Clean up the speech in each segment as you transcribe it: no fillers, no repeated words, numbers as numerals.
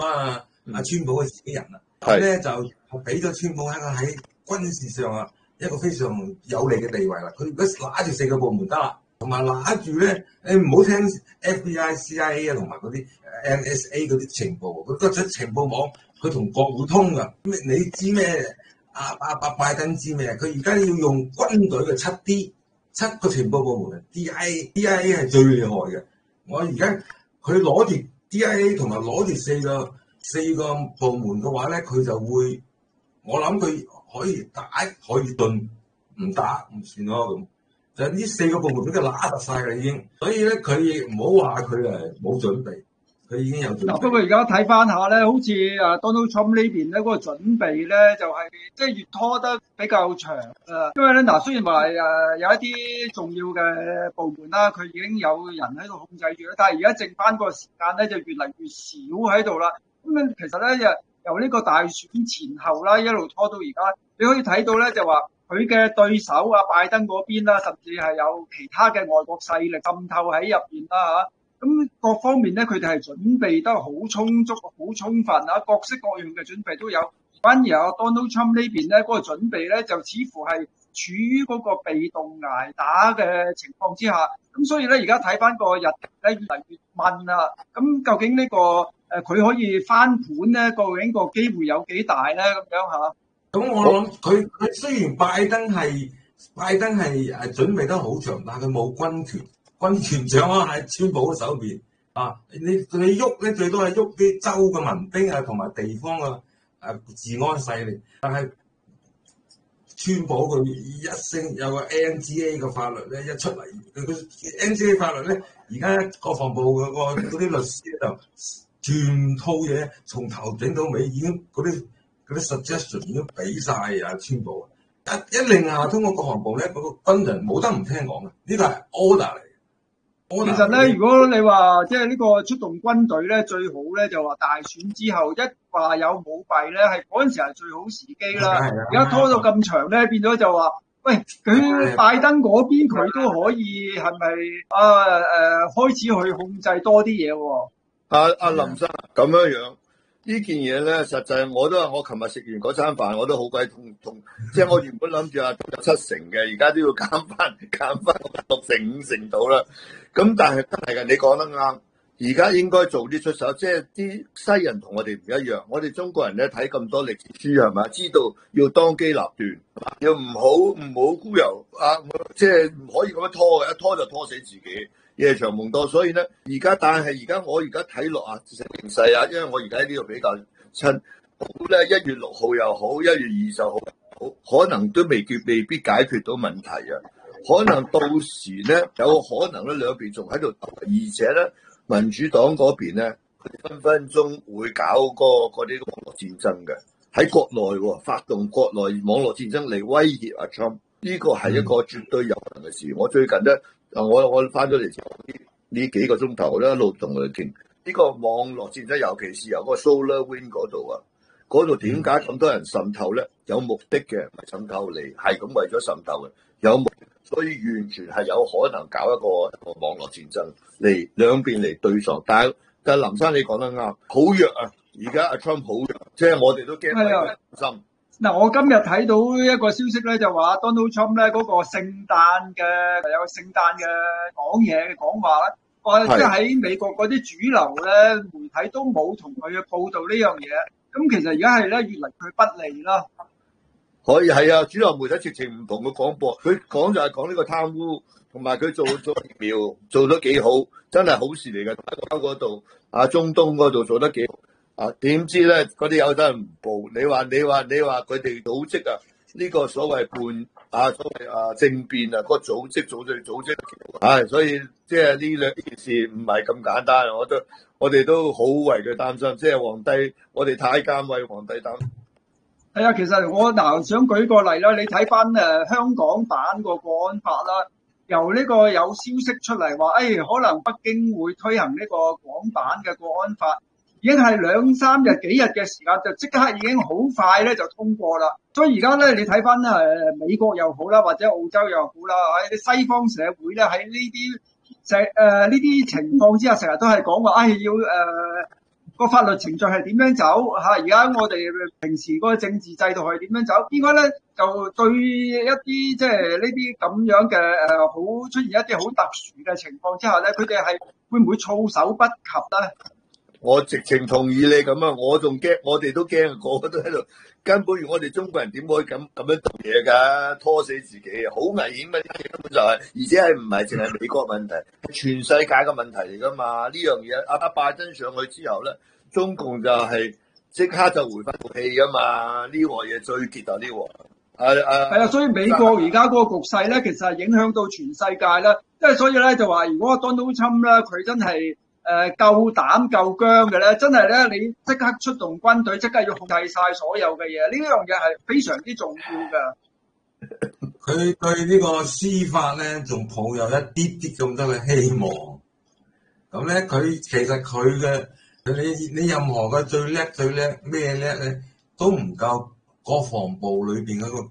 川普嘅自己人啦，咁咧就俾咗川普喺軍事上一個非常有利嘅地位啦。佢如果揦住4個部門得啦，同埋揦住咧，你唔好聽 FBI、CIA 同埋嗰啲 NSA 嗰啲情報，佢嗰隻情報網佢同國會通㗎。你知咩？拜登知咩？佢而家要用軍隊嘅7個情報部門 DIA 係最厲害嘅。我而家佢攞住 DIA 同埋攞住4個部門嘅話咧，佢就會，我諗佢可以打可以頓，唔打唔算咯咁。就呢4個部門俾佢揦實晒啦已經，所以咧佢亦唔好話佢冇準備。佢已經有準備。 不過而家睇翻下咧，好似Donald Trump 呢邊咧嗰個準備咧，就係即係越拖得比較長。因為咧雖然話有一啲重要嘅部門啦，佢已經有人喺度控制住啦，但係而家剩翻個時間咧就越嚟越少喺度啦。咁其實咧由呢個大選前後啦，一路拖到而家，你可以睇到咧就話佢嘅對手拜登嗰邊啦，甚至係有其他嘅外國勢力滲透喺入邊啦嚇。咁各方面咧，佢哋係準備得好充足、好充分啊，各式各樣嘅準備都有。反而Donald Trump 呢邊咧，嗰個準備咧就似乎係處於嗰個被動捱打嘅情況之下。咁所以咧，而家睇翻個日程咧越嚟越問啦。咁究竟呢個佢可以翻盤咧？究竟個機會有幾大咧？咁樣嚇。 咁我諗佢雖然拜登係準備得好長，但係佢冇軍權。軍權掌握喺川普嘅手邊啊！你喐咧，最多係喐啲州嘅民兵同埋地方嘅治安勢力。但係川普佢一聲有個 NGA 嘅法律咧一出嚟，佢 NGA 法律咧而家國防部嗰啲律師就全套嘢從頭整到尾，已經嗰啲 suggestion 已經俾晒川普。一令通過國防部咧，嗰個軍人冇得唔聽講嘅，呢個係 order 嚟。 其實咧，如果你話即係呢個出動軍隊咧，最好咧就話大選之後一話有舞弊咧，係嗰陣時係最好時機啦。而家拖到咁長咧，變咗就話，喂，佢拜登嗰邊佢都可以係咪開始去控制多啲嘢喎？ 阿林生咁樣呢件嘢咧，實際我琴日食完嗰餐飯，我都好鬼痛，即係我原本諗住有7成嘅，而家都要減翻6成5成到啦。咁但係真係嘅，你講得啱。而家應該做啲出手，即係啲西人同我哋唔一樣。我哋中國人咧睇咁多歷史書係咪？知道要當機立斷，要唔好孤遊即係唔可以咁樣拖嘅，一拖就拖死自己，夜長夢多。所以咧，但係我而家睇落形勢因為我而家喺呢度比較親，好咧1月6號又好，1月20號好，可能都未必解決到問題啊。可能到時咧有可能咧兩邊仲喺度鬥，而且咧民主黨嗰邊咧佢分鐘會搞嗰啲網絡戰爭嘅，喺國內發動國內網絡戰爭嚟威脅阿 Trump， 呢個係一個絕對有可能嘅事。我最近咧我翻咗嚟呢幾個鐘頭咧一路同佢傾呢個網絡戰爭，尤其是由嗰個 SolarWinds 嗰度嗰度點解咁多人滲透咧？有目的嘅，唔係滲透嚟，係咁為咗滲透嘅，有目的。所以完全係有可能搞一個網絡戰爭嚟兩邊嚟對撞，但係林生你講得啱，好弱啊！而家阿 Trump 好弱，即係我哋都驚佢心。 嗱，我今日睇到一個消息咧，就話 Donald Trump 咧嗰個聖誕嘅講話咧，話即係喺美國嗰啲主流咧媒體都冇同佢去報導呢樣嘢，咁其實而家係咧越嚟佢不利啦。 可以係啊，主流媒體直情唔同佢廣播，佢講就係講呢個貪污，同埋佢做疫苗做得幾好，真係好事嚟嘅。嗰度中東嗰度做得幾好點知咧嗰啲有得人唔報？你話佢哋組織呢個所謂政變個組織，所以即係呢件事唔係咁簡單。我哋都好為佢擔心，即係皇帝，我哋太監為皇帝擔心。 係啊，其實我想舉個例啦，你睇翻香港版個國安法啦，由呢個有消息出嚟話，可能北京會推行呢個港版嘅國安法，已經係2、3日幾日嘅時間，就即刻已經好快咧就通過啦。所以而家咧，你睇翻美國又好啦，或者澳洲又好啦，喺啲西方社會咧喺呢啲情況之下，成日都係講話，要嗰個法律程序係點樣走嚇？而家我哋平時嗰個政治制度係點樣走？應該咧就對一啲即係呢啲咁樣嘅好出現一啲好特殊嘅情況之下咧，佢哋係會唔會措手不及咧？ 我直情同意你咁啊！我仲驚，我哋都驚，個個都喺度。根本我哋中國人點可以咁樣做嘢㗎？拖死自己啊！好危險嘅，根本就係，而且係唔係淨係美國問題，係全世界嘅問題嚟㗎嘛？呢樣嘢阿拜登上去之後咧，中共就係即刻就回翻套戲㗎嘛？呢鑊嘢最結啊！呢鑊係啊，所以美國而家嗰個局勢咧，其實係影響到全世界啦。即係所以咧就話，如果 Donald Trump 咧佢真係夠膽夠僵嘅咧，真係咧你即刻出動軍隊，即刻要控制晒所有嘅嘢，呢樣嘢係非常之重要㗎。 佢對呢個司法咧，仲抱有一啲啲咁多嘅希望。咁咧，其實佢嘅你任何嘅最叻咩叻咧，都唔夠國防部裏邊嗰個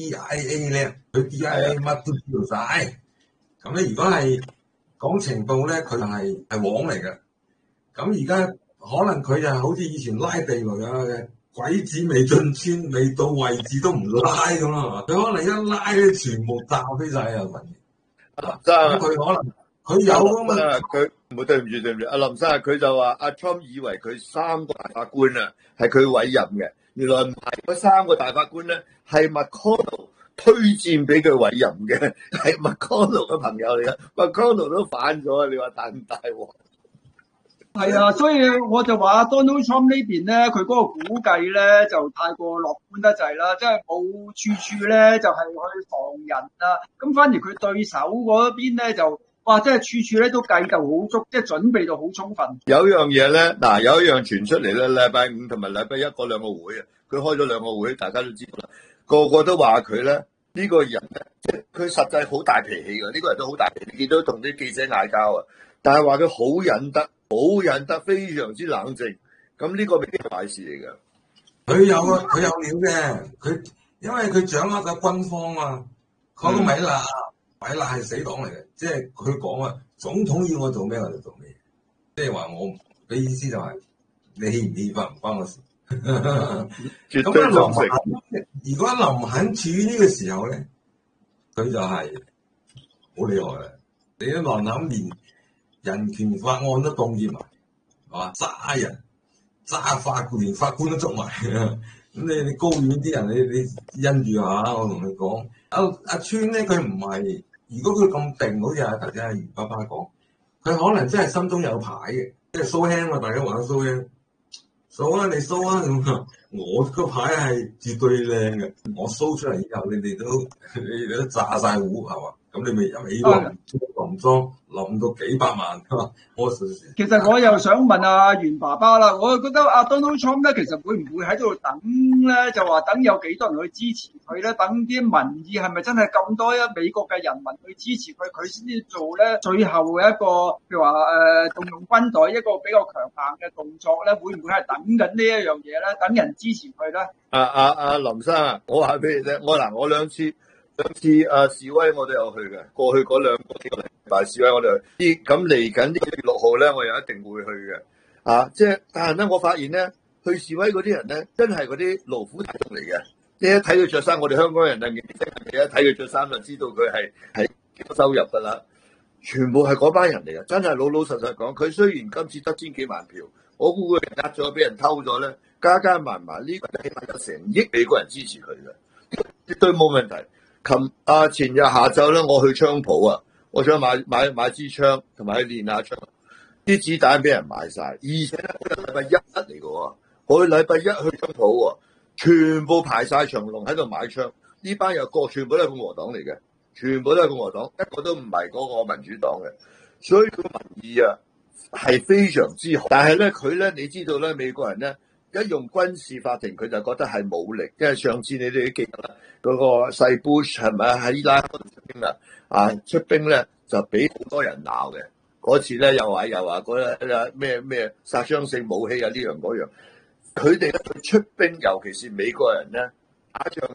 DIA 叻。佢 DIA 乜都知道晒。咁咧，如果係講情報咧，佢就係王嚟嘅。咁而家可能佢就好似以前拉地雷嘅鬼子未進村，未到位置都唔拉咁啦。佢可能一拉咧，全部炸飛晒啊！咁佢可能佢有啊嘛。 佢唔好對唔住，阿林生佢就話阿 Trump 以為佢3個大法官啊係佢委任嘅，原來唔係，嗰3個大法官咧係 McConnell 推薦俾佢委任嘅，係 McConnell 嘅朋友嚟嘅。McConnell 都反咗，你話大唔大鑊？ 係啊，所以我就話 Donald Trump 呢邊咧，佢嗰個估計咧就太過樂觀得滯啦，即係冇處處咧就係去防人啦。咁反而佢對手嗰邊咧就哇，即係處處咧都計到好足，即係準備到好充分。 有一樣嘢咧，嗱有一樣傳出嚟咧，禮拜五同埋禮拜一嗰兩個會啊，佢開咗2個會，大家都知道啦。個個都話佢咧呢個人咧，即係佢實際好大脾氣㗎，呢個人都好大脾氣，見到同啲記者嗌交啊，但係話佢好忍得，非常之冷靜。咁呢個未必係壞事嚟㗎。 佢有料嘅，佢因為佢掌握咗軍方啊，嗰個米勒係死黨嚟嘅，即係佢講啊，總統要我做咩我就做咩，即係話我嘅意思就係你棄唔棄法唔關我事。 絕對忠誠。 如果林肯處於呢個時候咧，佢就係好厲害啦。你啲林肯連人權法案都凍結埋，係嘛？揸人揸法官，連法官都捉埋。咁你高院啲人，你因住下，我同你講，阿川咧，佢唔係，如果佢咁定，好似阿頭先阿袁爸爸講，佢可能真係心中有牌嘅，即係 show hand 嘛，大家玩 show hand。show 啊，你 show 啊咁啊！我個牌係絕對靚嘅，我 show 出嚟以後，你哋都炸晒糊係嘛？咁你咪入起林裝冧到幾百萬係嘛？ 其實我又想問阿袁爸爸啦，我覺得阿 Donald Trump 咧，其實會唔會喺度等咧？就話等有幾多人去支持佢咧？等啲民意係咪真係咁多美國嘅人民去支持佢，佢先至做咧最後嘅一個譬如話動用軍隊一個比較強硬嘅動作咧？會唔會係等緊呢一樣嘢咧？等人支持佢咧？ 林生啊，我話俾你聽，我兩次示威我都有去嘅，過去嗰2個禮拜示威我哋去。咁嚟緊呢個月6號咧，我又一定會去嘅。即係但係咧，我發現咧，去示威嗰啲人咧，真係嗰啲勞苦大眾嚟嘅。你一睇佢着衫，我哋香港人你一睇佢着衫就知道佢係幾多收入㗎啦。全部係嗰班人嚟嘅，真係老老實實講。佢雖然今次得千幾萬票，我估佢呃咗，俾人偷咗咧，加埋呢個起碼有成億美國人支持佢嘅，絕對冇問題。前日下晝咧，我去槍鋪啊，我想買支槍，同埋去練下槍，啲子彈俾人買晒，而且咧我係禮拜一嚟嘅喎，我禮拜一去槍鋪喎，全部排晒長龍喺度買槍，呢班全部都係共和黨嚟嘅，全部都係共和黨，一個都唔係嗰個民主黨嘅，所以佢民意啊係非常之好，但係咧佢咧你知道咧，美國人咧一用軍事法庭佢就覺得係武力，因為上次你哋都記得啦。嗰個細 Bush 係咪喺伊拉克度出兵啊？出兵咧就俾好多人鬧嘅。嗰次咧又話嗰咩殺傷性武器啊呢樣嗰樣。佢哋咧出兵，尤其是美國人咧打仗咧，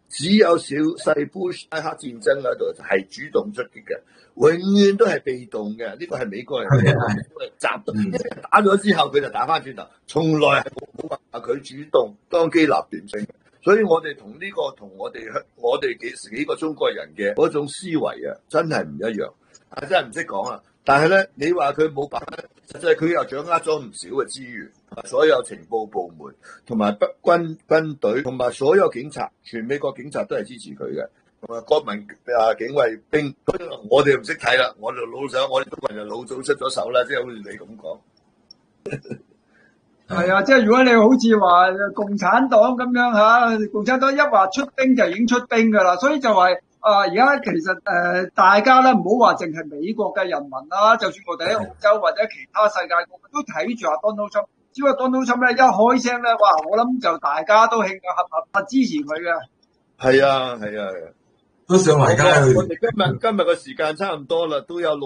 只有小細布什拉克戰爭嗰度係主動出擊嘅，永遠都係被動嘅。呢個係美國人嘅習慣，打咗之後佢就打翻轉頭，從來係冇話佢主動當機立斷性。所以我哋同我哋幾個中國人嘅嗰種思維啊，真係唔一樣。真係唔識講啊！但係咧，你話佢冇辦法，實際佢又掌握咗唔少嘅資源，所有情報部門同埋軍隊同埋所有警察，全美國警察都係支持佢嘅，同埋國民警衛兵。我哋唔識睇啦，我哋老手，我哋中國人就老早出咗手啦，即係好似你咁講。 係啊，即係如果你好似話共產黨咁樣嚇，共產黨一話出兵就已經出兵㗎啦，所以就係、而家其實大家咧唔好話淨係美國嘅人民啦，就算我哋喺澳洲或者其他世界各地都睇住阿 Donald Trump，只不過 Donald Trump 咧一開聲咧，哇！我諗就大家都興合支持佢嘅。 係啊， 都上嚟㗎。 我哋今日嘅時間差唔多啦，都有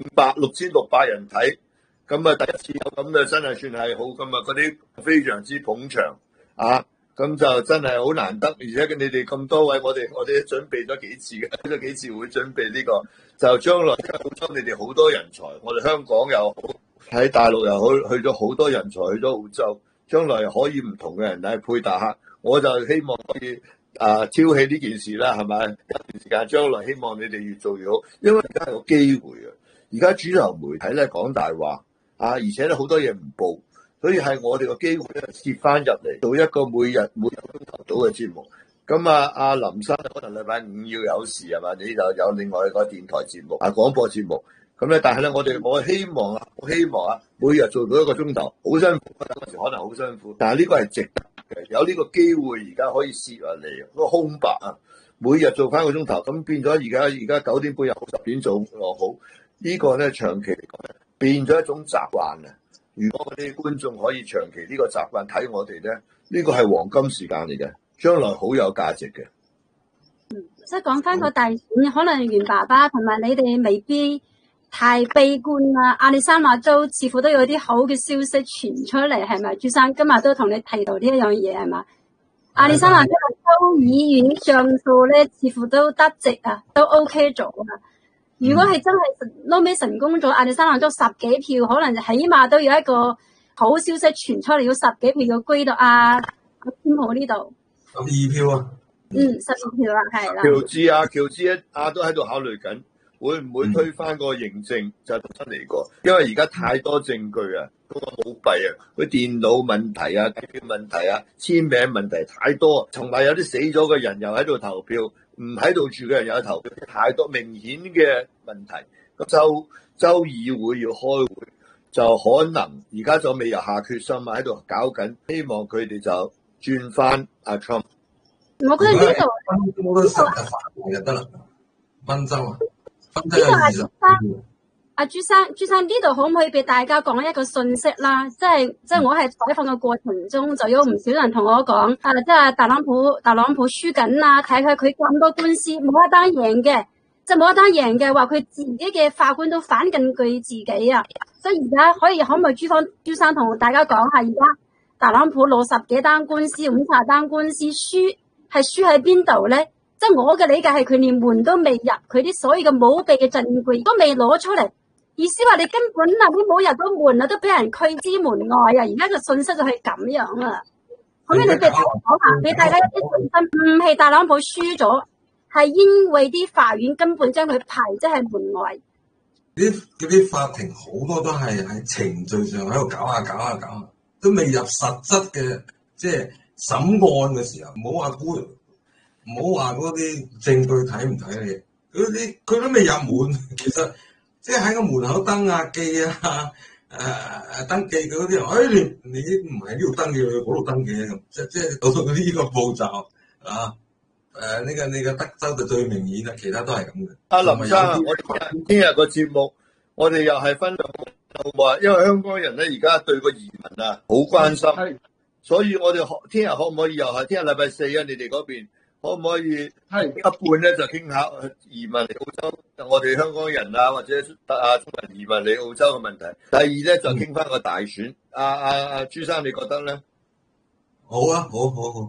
6600人睇。咁啊，第一次有咁嘅真係算係好咁啊！嗰啲非常之捧場啊！咁就真係好難得，而且你哋咁多位，我哋準備咗幾次嘅，咗幾次會準備呢個，就將來澳洲你哋好多人才，我哋香港又好，喺大陸又好，去咗好多人才去咗澳洲，將來可以唔同嘅人嚟配搭客，我就希望可以挑起呢件事啦，係咪？一段時間將來希望你哋越做越好，因為而家係個機會啊！而家主流媒體咧講大話。而且咧好多嘢唔報，所以係我哋個機會咧，接翻入嚟做一個每日個鐘頭到嘅節目。咁阿林生可能禮拜五要有事係嘛？你就有另外一個電台節目廣播節目。咁咧，但係咧我希望每日做到一個鐘頭，好辛苦，有時可能好辛苦，但係呢個係值得嘅。有呢個機會而家可以攝入嚟，嗰個空白啊，每日做翻個鐘頭，咁變咗而家9點半又好，10點做又好，呢個咧長期嚟講咧。變咗一種習慣啊！如果我哋觀眾可以長期呢個習慣睇我哋咧，呢個係黃金時間嚟嘅，將來好有價值嘅。 即係講翻個大選，可能袁爸爸同埋你哋未必太悲觀啦。亞利桑那州似乎都有啲好嘅消息傳出嚟，係咪？朱生今日都同你提到呢一樣嘢係嘛？亞利桑那州議院上訴咧，似乎都得直啊，都 OK 咗啊。如果係真係撈尾成功咗，亞利桑那州10幾票，可能起碼都有一個好消息傳出嚟，要10幾票要歸到阿天浩呢度。 12票啊 ？12票啦，係啦。 喬治都喺度考慮緊，會唔會推翻個認證就重新嚟過？因為而家太多證據啊，嗰個舞弊啊，佢電腦問題啊、計票問題啊、簽名問題太多，同埋有啲死咗嘅人又喺度投票。唔喺度住嘅人有投票，太多明顯嘅問題。個州議會要開會，就可能而家就未有下決心啊，喺度搞緊，希望佢哋就轉翻阿 Trump。 我覺得呢度冇得實法就得啦，溫州啊，溫州有朱生呢度可唔可以俾大家講一個信息啦？即係我喺採訪嘅過程中，就有唔少人同我講，即係特朗普輸緊啊！睇佢咁多官司冇一單贏嘅，即係冇一單贏嘅話，佢自己嘅法官都反根據自己啊！所以而家可唔可以朱生同大家講下，而家特朗普60幾單官司、50單官司輸喺邊度咧？即係我嘅理解係佢連門都未入，佢啲所有嘅舞弊嘅證據都未攞出嚟。意思話你根本都冇入到門都俾人拒之門外啊！而家個信息就係咁樣啊！咁你哋講下，俾大家一啲信心，唔係特朗普輸咗，係因為啲法院根本將佢排即係門外。 啲法庭好多都係喺程序上喺度搞下，都未入實質嘅即係審案嘅時候，唔好話嗰啲證據睇唔睇你，佢都未入門，其實。即係喺個門口登記啊，登記嗰啲人，你唔係呢度登記，去嗰度登記咁，即係到到呢個步驟啊。呢個德州就最明顯啦，其他都係咁嘅。 阿林生，我哋聽日個節目，我哋又係分兩個話，因為香港人咧而家對個移民啊好關心，所以我哋聽日可唔可以又係聽日禮拜4啊？你哋嗰邊可唔可以一半咧就傾下移民嚟澳洲？我哋香港人或者中國人移民嚟澳洲嘅問題。第二咧就傾翻個大選。朱生你覺得咧？ 好啊，好。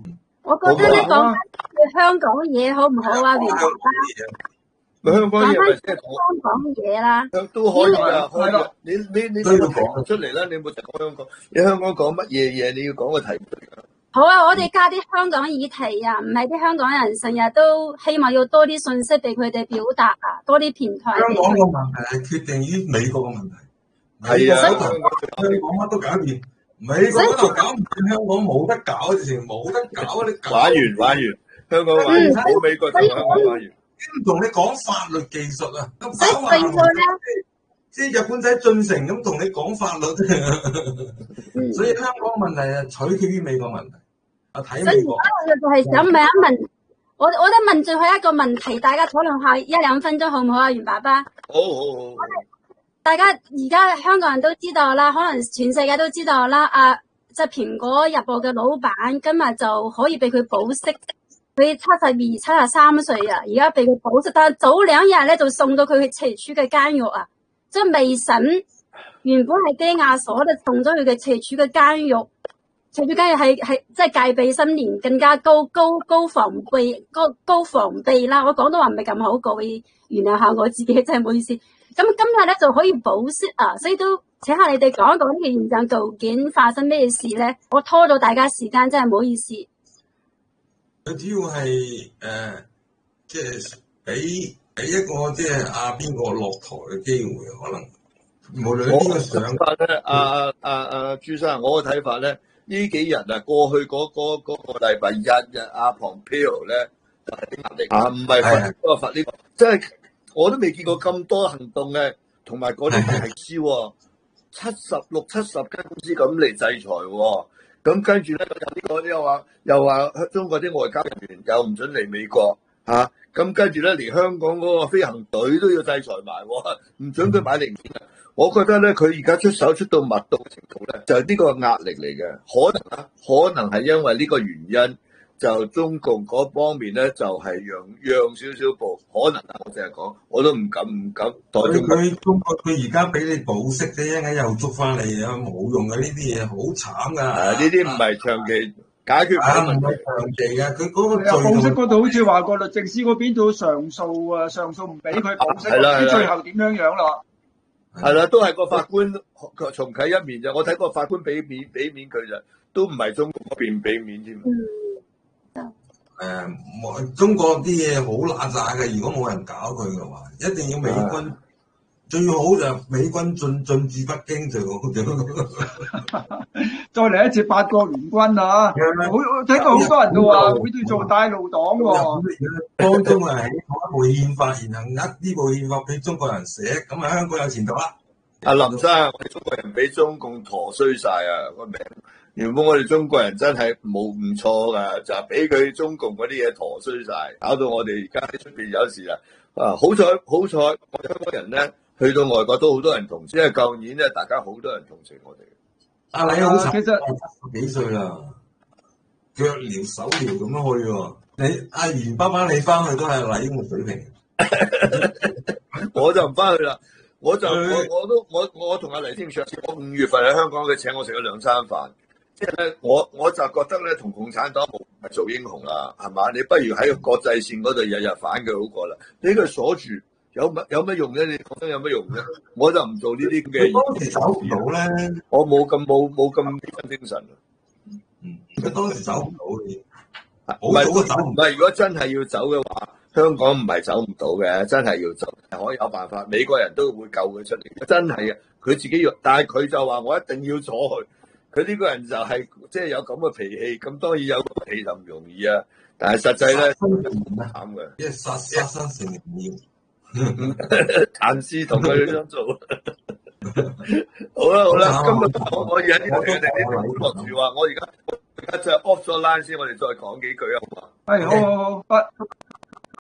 我覺得咧講翻香港嘢好唔好啊？袁爸爸， 香港嘢咪即係香港嘢啦， 都可以㗎，可以㗎。你都要講出嚟啦，你冇就講香港。你香港講乜嘢嘢？你要講個題目嚟㗎。 好啊，我哋加啲香港議題啊，唔係啲香港人成日都希望要多啲信息俾佢哋表達啊，多啲平台。 香港個問題係決定於美國嘅問題。 係啊， 香港講乜都搞掂，美國嗰度搞唔掂，香港冇得搞，直情冇得搞，你搞玩完，香港玩完，冇美國就香港玩完。 唔同你講法律技術啊， 所以即係日本仔進城咁同你講法律，所以香港問題啊取決於美國問題。睇美國。 所以我就係想問一問，我得問最後一個問題，大家討論下1-2分鐘好唔好啊？袁爸爸。 好。 大家而家香港人都知道啦，可能全世界都知道啦。即係蘋果日報嘅老闆今日就可以俾佢保釋，佢72、73歲啊，而家俾佢保釋，但係早2日咧就送到佢去赤柱嘅監獄啊，即係未審，原本係羈押所，就送咗佢嘅赤柱嘅監獄。赤柱監獄係即係戒備森嚴，更加高防備啦。我講到話唔係咁好，各位原諒下我自己，真係唔好意思。咁今日咧就可以保釋啊，所以都請下你哋講一講呢個現象究竟發生咩事咧？我拖咗大家時間，真係唔好意思。 佢主要係即係俾一個即係邊個落台嘅機會，可能無論邊個上法咧，朱生，我嘅睇法咧，呢幾日啊，過去嗰個禮拜日阿Pompeo咧就係啲壓力啊，唔係罰呢個，即係。我都未見過咁多行動嘅，同埋嗰啲大燒，76、70間公司咁嚟制裁喎。咁跟住咧有呢個又話中國啲外交人員又唔准嚟美國嚇。咁跟住咧連香港嗰個飛行隊都要制裁埋，唔准佢買零件。我覺得咧佢而家出手出到密度嘅程度咧，就係呢個壓力嚟嘅。可能係因為呢個原因。就中共嗰方面咧，就係讓少少步，可能我淨係講，我都唔敢代表佢中國佢而家俾你保釋啫，一陣間又捉翻嚟啊，冇用嘅呢啲嘢，好慘噶。 呢啲唔係長期解決唔係長期嘅，佢嗰個保釋嗰度好似話個律政司嗰邊度上訴啊，上訴唔俾佢保釋，啲最後點樣啦？ 係啦，都係個法官重啟一面啫。我睇個法官俾面佢就，都唔係中國嗰邊俾面添。 中國啲嘢好揦炸嘅，如果冇人搞佢嘅話，一定要美軍，最好就美軍進駐北京最好。 再嚟一次8國聯軍啊！我睇到好多人都話會去做帶路黨喎。 當中係起好一部憲法，然後呢部憲法俾中國人寫，咁啊香港有前途啦。 阿林生，我哋中國人俾中共陀衰晒啊個名。原本我哋中國人真係唔錯噶，就係俾佢中共嗰啲嘢陀衰晒，搞到我哋而家喺出邊有時好彩，我哋香港人咧去到外國都好多人同情，因為舊年咧大家好多人同情我哋。 阿禮好慘， 其實 70幾歲啦，腳療手療咁樣去喎。你阿袁爸爸你翻去都係禮咁嘅水平， 我就唔翻去啦。我同阿黎天上次，我5月份喺香港，佢請我食咗2餐飯。即係咧，我就覺得咧，同共產黨唔係做英雄啦，係嘛？你不如喺個國際線嗰度日日反佢好過啦。你佢鎖住有乜用咧？你覺得有乜用咧？我就唔做呢啲嘅。 當時走唔到咧， 我冇咁精神。 佢當時走唔到你， 唔係，如果真係要走嘅話，香港唔係走唔到嘅，真係要走，可以有辦法。美國人都會救佢出嚟，真係嘅。佢自己要，但係佢就話我一定要坐去。佢呢個人就係即係有咁嘅脾氣，咁當然有個脾氣就唔容易啊。但係實際咧，慘嘅， 因為殺生成孽， 譚師同佢咁做。好啦，今日我而家呢度你哋落住話，我而家就 off 咗 line 先，我哋再講幾句啊，好嘛？ 係好，不。